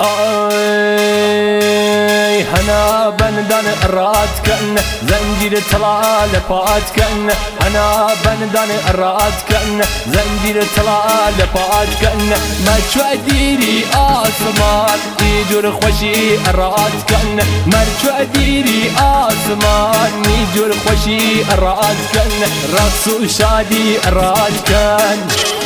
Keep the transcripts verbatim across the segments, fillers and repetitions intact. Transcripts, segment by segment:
آی هنا بندان رات کن زنجیر طلال پات کن هنا بندان رات کن زنجیر طلال پات کن مرچو دیری آسمان دیجور خوشی رات کن مرچو دیری آسمان دیجور خوشی رات کن رقص و شادی رات کن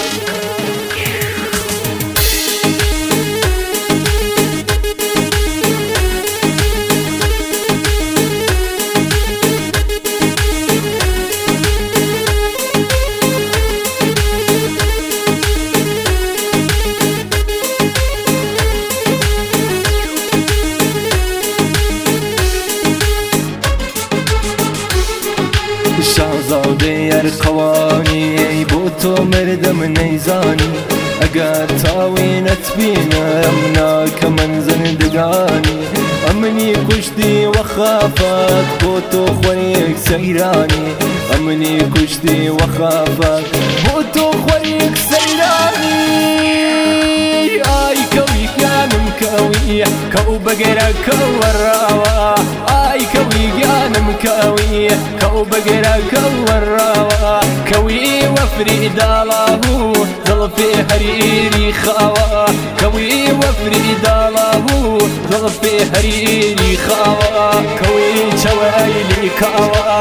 شاهزاده ارقوانی بو تو مردم نیزانی اگر تاوینت بینم ناک من زندگانی امنی کشتی و خافت بو تو خوریک سیرانی امنی کشتی و خافت بو تو خوریک سیرانی آی کوی گانم کوی کو بگره کو راوا آی کوی گانم کوی کو بگره کو راوا کوی وفری دالهو ظلفی حریری خوا کوی وفری دالهو ظلفی حریری خوا کوی چوایلی کوا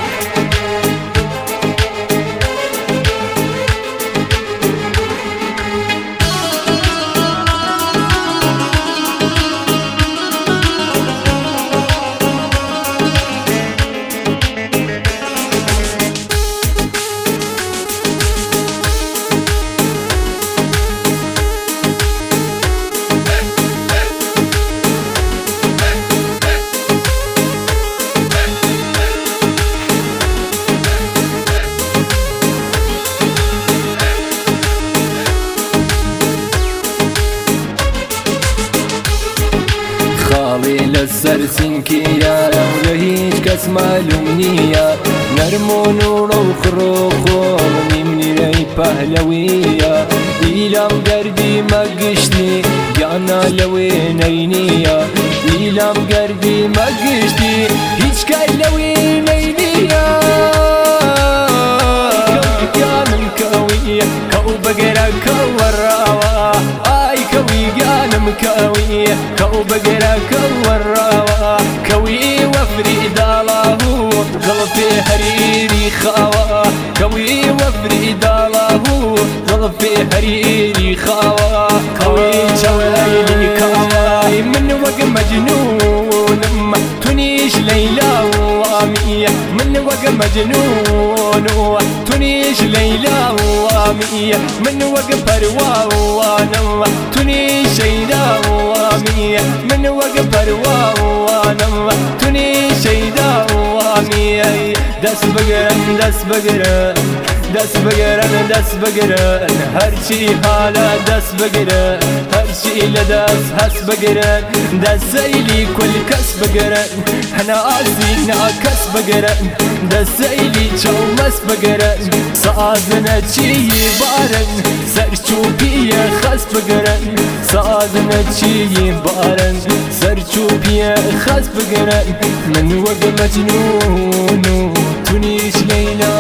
خاڵی لەسەر سینکیایە و لە هیچ کەس مالوم نییە نەرمۆن و ڕەوخڕ و خۆڵنی منیرەی پەهلەویە ئیلام گەردی مەگشتی گیانە لەوێنەی نییە ئیلام گەردی مەگشتی هیچ کەس لەوێنەی نییە گیانم کەویە کەو بەگەرە کەوەڕاوە ئای کەوی گیانم کەویە کەو بەگەرە كوروا كوي وفري داله ظلفي حريري خوا كوي وفري داله ظلفي حريري خوا كوي شوالي كوا من وق مجنون تنيش ليلى وامية من وق مجنون تنيش ليلى وامية من وق بروانا تنيش ليلى وامية من وق بروانا تنيش ليلى وامية دس بقرن دس بقرن دس بقرن دس بقرن هرشي حالا دس بقرن هرشي لدس هس بقرن دس زيلي كل كس بقرن احنا عازينا كس بقرن دس زيلي شو مس بقرن صادنا شي بارن سرچو بيه خس بقرن صادنا شي بارن سرچو بيه خس بقرن من وق مجنون تنيش ليلى